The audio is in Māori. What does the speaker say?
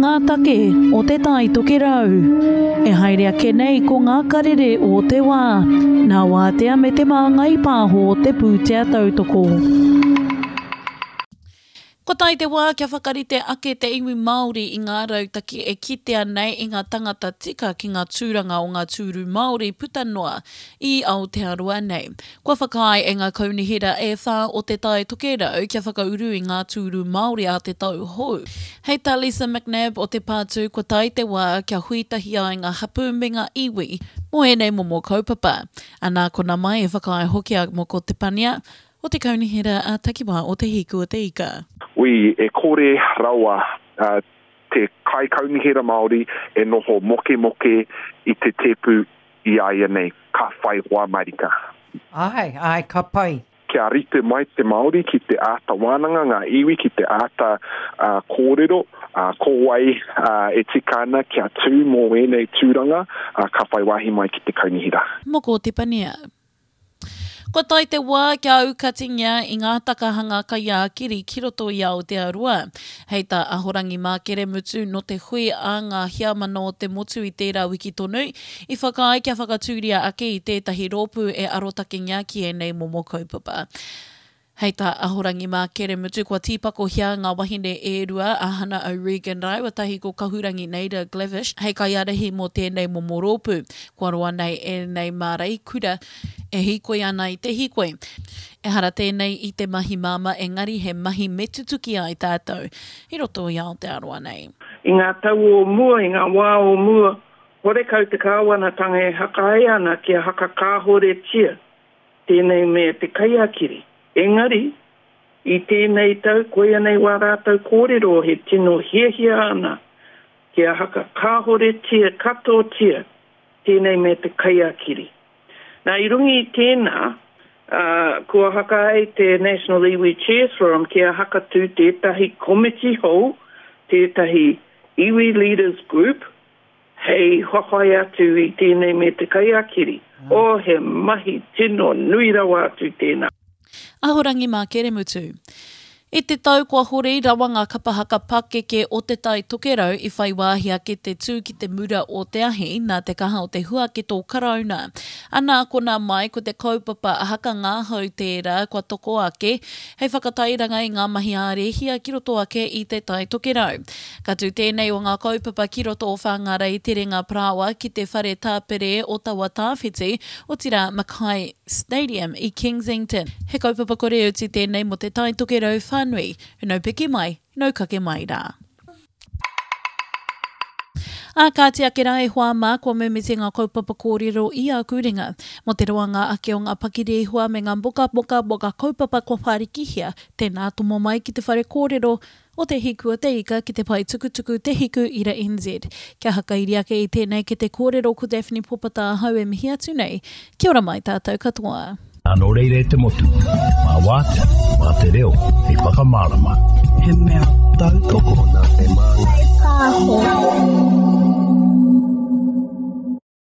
ngā take o te tai toke rau. E haere ake nei ko ngā karere o te wā. Nā wātea me te māngai pāho o te pūtea tautoko. Ko tai te wā kia whakarite ake te iwi Māori i ngā rautaki e kitea nei i ngā tangata tika ki ngā tūranga o ngā tūru Māori puta noa i Aotearoa nei. Kua whakai e ngā kaunihira e whā o te tai toke rau kia whakauru i ngā tūru Māori a te tau hou. Hei tā Lisa McNabb o te pātū ko tai te wā kia huitahi ai ngā hapumenga iwi mo enei momo kaupapa. Anā kona mai e whakai hoki a mo ko te pania o te kaunihira a Takiwā o te hiku o te ika. Ui e kore rawa te kai kaunihira Māori e noho moke i te tepu i aia nei, ka whai hoa marika. Ai, ka pai. Kia rite mai te Māori ki te ata wānanga, ngā iwi ki te ata kōrero, ko wai e tikana kia tū mō enei tūranga, ka whai wahi mai ki te kaunihira. Moko te pania. Ko tai te wā kia aukatinia i ngā takahanga kai a kiri ki roto i Aotearoa. Hei tā ahorangi mā kere mutu no te hui a ngā hiamano te motu i tērā wiki tonu, i whakai kia whakatūria ake i tētahi rōpu e arotake ngā ki e nei momo kaupapa. Hei tā ahorangi mā kere mutu kua tīpako hia ngā wahine e rua a Hannah O'Regan rai wa tahi ko kahurangi Nader Glevish. Hei kai arahi mo tēnei momo rōpu. Kua roa nei e nei mārei kura e hikoi ana i te hikoi. E hara tēnei i te mahi māma engari he mahi metutuki ai tātou. I roto i Aotearoa nei. I ngā tau o mua, i ngā wā o mua, hore kau te kāwanatanga e hakae ana kia haka kāhore tia. Tēnei me te kaiakiri. Engari, i tēnei tau, koe nei wā rātau kōrero he tino hiahia ana, kia haka kāhore tia, kato tia, tēnei me te kaiakiri. Nā, i rungi i tēnā, kua haka ai te National Iwi Chairs Forum, kia haka tū tētahi komiti hou, tētahi Iwi Leaders Group, hei hohoi atu i tēnei me te kaiakiri. O he mahi tino nui rawa atu tēnā. Ahorangi mā kere mutu. I te tau kua hori rawa ngā kapahaka pakeke o te tai tokerau i whai wāhi ake te tū ki te mura o te ahi nā te kaha o te hua ki tō karauna. Anā kona mai ko te kaupapa a haka ngā hau tērā kua toko ake, hei whakatairanga i ngā mahi ārehia ki roto ake i te tai tokerau. Ka tū tēnei o ngā kaupapa ki roto o whangara i te ringa prawa ki te whare tāpere o tawa tāwhiti o tira Mackay Stadium i Kensington. He kaupapa kore uti tēnei mo te tai tokerau whanui, nau piki mai, nau kake mai rā. A kātia ke rai hoa mā kua memete ngā kaupapa kōrero i a kuringa. Mo te roanga ake o ngā pakire hua me ngā boka kaupapa kua wharikihia, tēnā tomo mai ki te whare kōrero o te hiku o te ika ki te pai tukutuku te hiku ira NZ. Kia hakairi ake i tēnei ki te kōrero ko Daphne Popata hau e mihi atu nei. Kia ora mai tātou katoa. Ano reire te motu, mā wātea, mā te reo, he whakamārama. He mea tau toko nā te māngai.